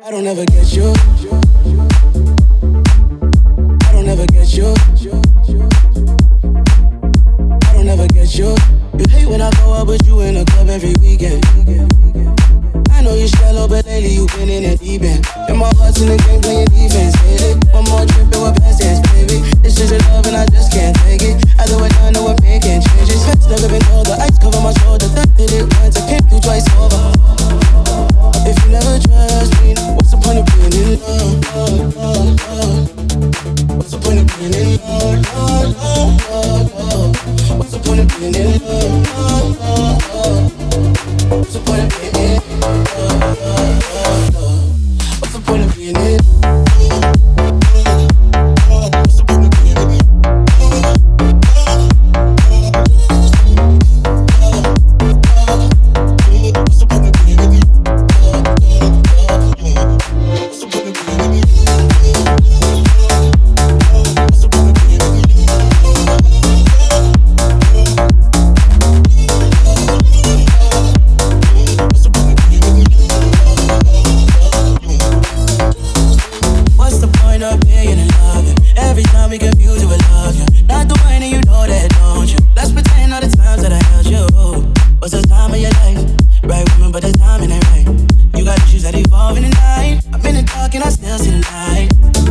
I don't ever get you. I don't ever get you. I don't ever get you. You hate when I go out with you in the club every weekend. I know you're shallow, but lately you've been in the deep end. And my heart's in the game playing defense, baby. One more trip and we're past tense, baby. This is your love and I just can't take it. Either way, I know we're making changes. Pets never been colder, ice cover my shoulder. That did it once, I came through twice over. If you never trust me, what's the point of being in love? What's the point of being in love? What's the point of being in love? What's the point of being in love? What's the point of being in What's the point of being in evolving at night. I'm in the dark and I still see the light.